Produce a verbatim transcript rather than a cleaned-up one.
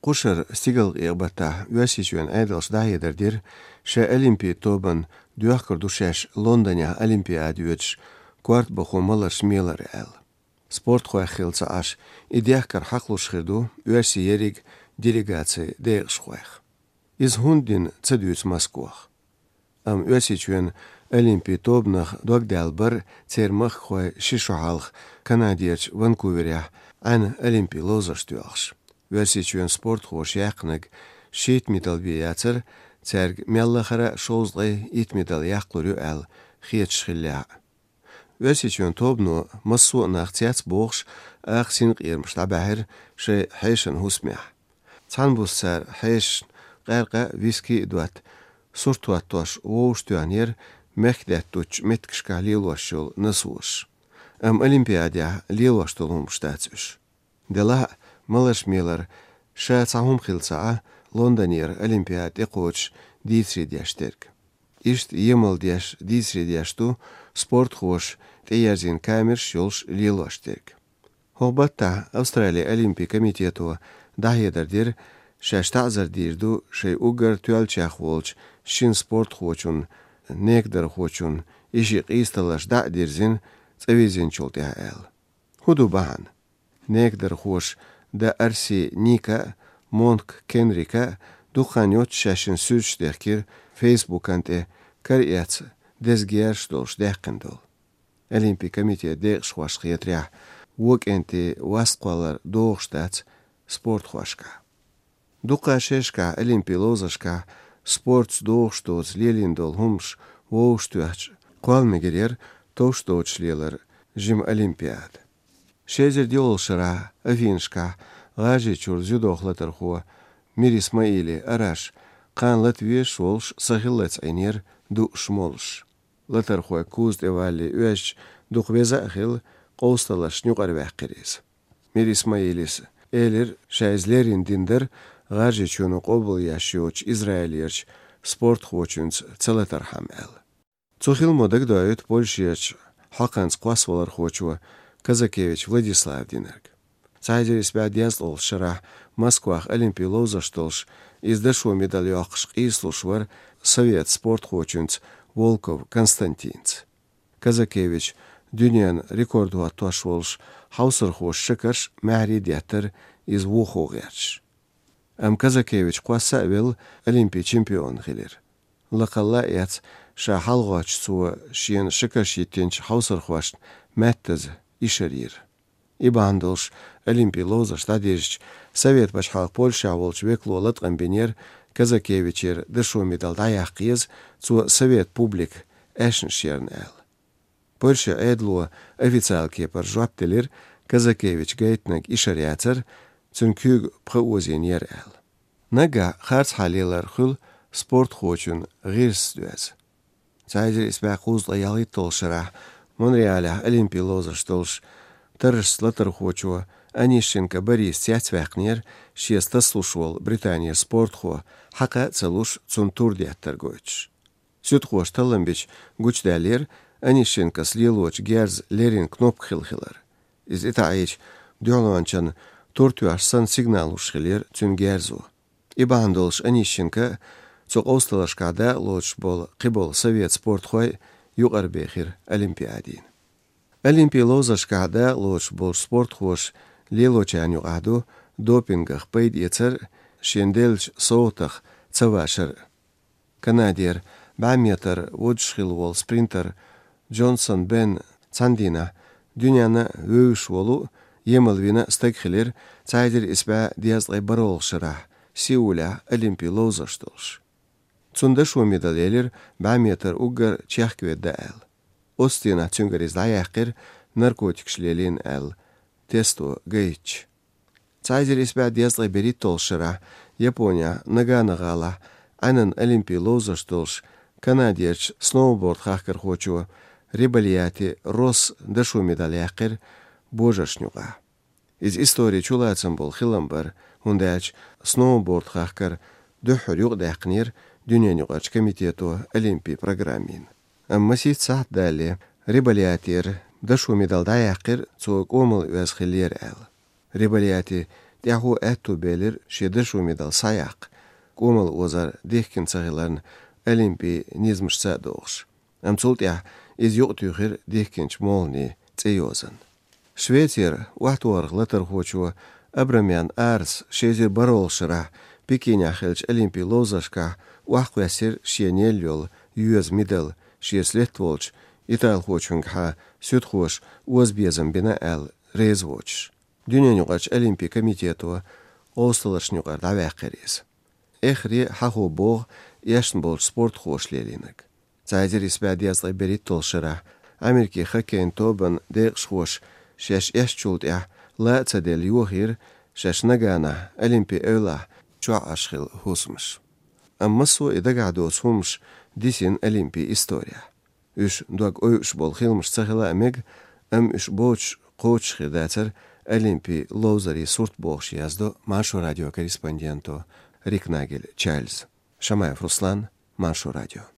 قشر استيقل إغبتا واسيشوان أيدلش داهي دردير شا ألمبي توبن دوخكر دوشاش لندنيا ألمبياد يوتش كوارت بخو ملرش ميلر أل سبورت خواه خيلتا أش إديخكر حقلوش خردو واسي يريق делегации дейгшхуэх. Из хундин цедюц Москвах. Ам уасичуен Олимпий тобнах догдалбар цермах хуай шишухалх канадиерч Ванкуверя ан Олимпий лозаштуахш. Уасичуен спорт хош яхныг шит медал бияцер церг меллахара шозлы ит медал яхлурю ал хиетшхилля. Уасичуен тобну массу нахтяц бохш ах синг ирмш табахер ше хайшан хусмях. Цанбуссар хайш غرقه ویسکی دوات سورتوات توش ووشتوانیر مخدت توش متکشکا لیلوشول نسوش. ام اولمپیادیا لیلوشتولم شتاتوش. دلا ملش میلر شات هم خلصا لندنیر اولمپیاد اقوش دیتری دیاشترک. ایشت یمل دیاش دیتری دیاشتو سپورت خوش تیارزین کامر شولش لیلوشترک. هوبتا استرالیا اولمپی کمیتیتو داهی دردیر شاشتعزر دیردو شی اوگر توال چاخ ولچ شین سپورت خوچون نکدر خوچون ایشی قیستلش دا دیرزین تسویزین چولتی هایل. هدو بان نکدر خوش دا ارسی نیکا مونک کنریکا دو خانیوت شاشن سوچ دخکیر فیسبوک انته کریات دزگیرش دولش دخکندول. الیمپی کمیتی دیگش خوش خیتریه وک انته واسقوالر دوغشتات سپورت خوشکا. Дука шешка олимпиолозашка спортс доғштоз лелиндол хумш воуштуач квалмегерер тошточлелер жим олимпиад. Шезер диолшара афиншка гажи чур зюдохлатер хо мир Исмаили араш кан Латвия шолш сахиллец айнер ду шмолш. Латер хо куз девали уэш духвеза хил қоусталаш нюқар вәқкерез. Мир Исмаилис элер шайзлерин диндер غاجي چونو قبل ياشيوچ إسرائيليرچ سپورت خوچونس целетар хамел. Цохил модак дают Польшиеч Хаканс Квасвалар хочуа Казакевич Владислав Динерг. Цайдерис бядянстол шара Москвах Олимпий лозаштолш издашо медаль яхш ислушвар Совет спорт хочунс Волков Константинц. Казакевич дюнян рекорду аташволш хаусар хош шикарш мәри дятер из вухогерч. ام کازاکیویچ قواسا ویل الیمپی چمپیون خیلر. لقلا ایت شا حلقاچ سو شین شکرشی تینچ حوصر خواشت متز ایشریر. ایباندلش الیمپی لوزش دادیرش سویت باش حلق پولشا ولش وکلو لطقم بینیر کازاکیویچیر دشو میدال دایاقیز سو سویت پوبلیک اشن شیرن ال. پولشا ایدلو официал کیپر جواب دلیر کازاکیویچ گیتنگ ایشریاتر Цункюг пхаузинер эл. Нага харц халилар хул спорт хочун гирс дуэз. Цайзер испэкуз лаялит толшара Монреаля Олимпий лозаш толш тарш слатар хочуа Анишенко Борис Цяцвэкнер шеста слушвал Британия спорт хо хака целуш цунтур диаттар гойч. Сют хош таламбич гучдалер Анишенко слилоч герз лерин кноп хилхилар. Из итаич дюланчан Тортуаш сан сигнал ушхилер цюнгерзу. Ибандолш Анищенко цоқ осталашкада лоч бол қибол совет спорт хой юғарбехир олимпиадин. Олимпий лозашкада лоч бол спорт хош лелочан юғаду допингах пейд ецер шенделч соутах цавашыр. Канадер ба метр водшхил вол спринтер Джонсон Бен Цандина дюняна өйш волу Емелвина стекхилер цайдер испа диазлай баролшыра Сеуля Олимпий лозаштолш. Цундашо медалелер ба метр угар чехкведда эл. Остина цюнгарис даяққир наркотикшлелин эл. Тесто гейч. Цайдер испа диазлай берит толшыра Япония наганагала анан Олимпий лозаштолш канадерч сноуборд хахкар хочуа рибалияти рос дашо медаляққир Божашнюга. Из истории чулацам был хиламбар, ундач сноуборд хахкар дөхөр юг дәқнир дүниенюгач комитету Олимпий программин. Амма сит саат дали рибалиатир дашу медал даяққир цуг омыл уәз хилер әл. Рибалиати Yahu ettu belir şedişu medal sayak. Komal ozar dehkin sahiların Olimpi nizmişsa doğuş. Amsult ya iz yok tühir dehkinç molni tseyozan. Şvetsiyer vahtuargla tarhoçu Abramyan Ars şezir barolşıra Pekin ahilç Olimpi lozaşka vahkuyasir şenel yol yüz medal şesletvolç İtal hoçung ha süt hoş uzbezem bina el rezvoç. Dünyanın yuqaç Olimpi komitetu Oğuztalaşın yuqar davaqiriz. Ehri hahu boğ yaşın bol sport hoşlelinik. Zayzer isbadiyazlı berit tolşıra Ameriki hakeyn toban değş hoş şeş eşçult ya la tsadel yuhir şeş nagana Olimpi öyla çua aşkil husmuş. Amma su idagados humuş disin Olimpi istoriya. Üç duak oyuş bol xilmuş sahila amig am üç boç qoç xidatar Olimpi lozari surt boğş yazdo Manşo radyo korespondento Rick Nagel Charles. Шамаев Руслан, Маншо радио.